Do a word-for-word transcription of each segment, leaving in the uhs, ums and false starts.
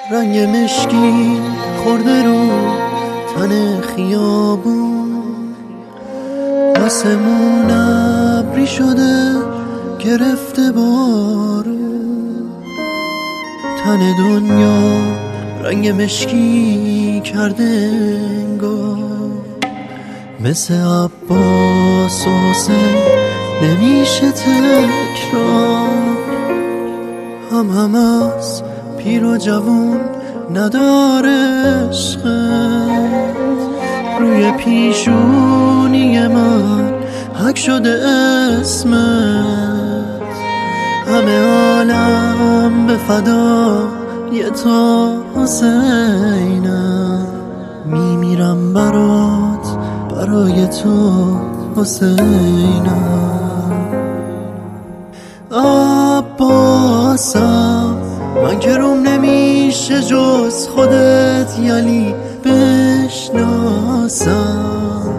رنگ مشکی خورده رو تن خیابون، آسمون ابری شده گرفته بارون، تن دنیا رنگ مشکی کرده انگار، مثل عباس و حسین نمیشه تکرار. هم هم از پیر و جوون نداره عشقت، روی پیشونی من حک شده اسمت. همه عالم به فدای تو حسینم، میمیرم برات برای تو حسینم. عباسم من که روم نمیشه جز خودت یلی بشناسم.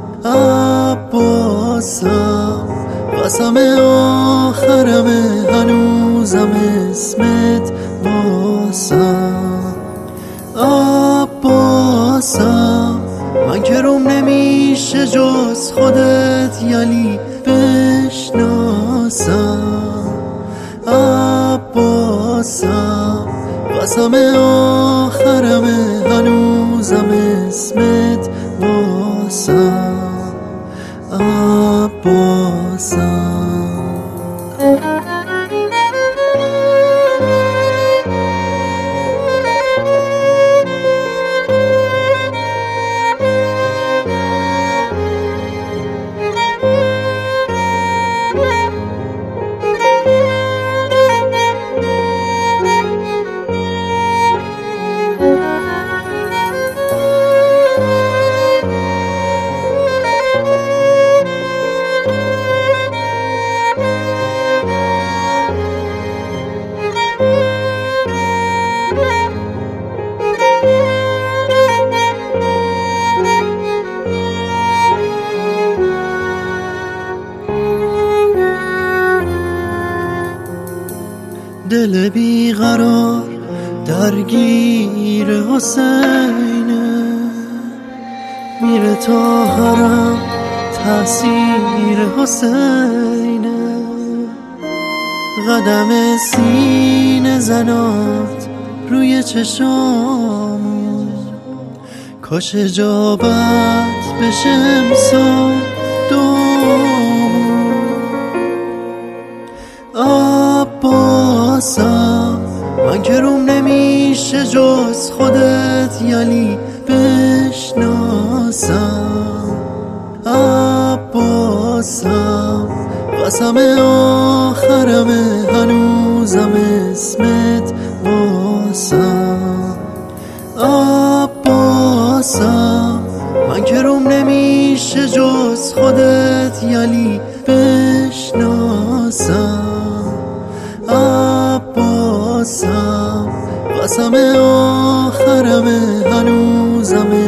عباسم قسم آخرمه هنوزم اسمت واسم. عباسم من که روم نمیشه جز خودت یلی بشناسم. عباسم قسم آخرمه هنوزم اسمت واسم. عباسم دل بیقرار درگیر حسینه، میره تا حرم تأثیر حسینه. قدم سینه زنات روی چشامون، کاش اجابت بشه امسال دومون. عباسم من که روم نمیشه جز خودت یلی بشناسم. عباسم قسم آخرمه هنوزم اسمت واسم. عباسم من که روم نمیشه جز خودت یلی بشناسم. عباسم قسم آخرمه هنوزم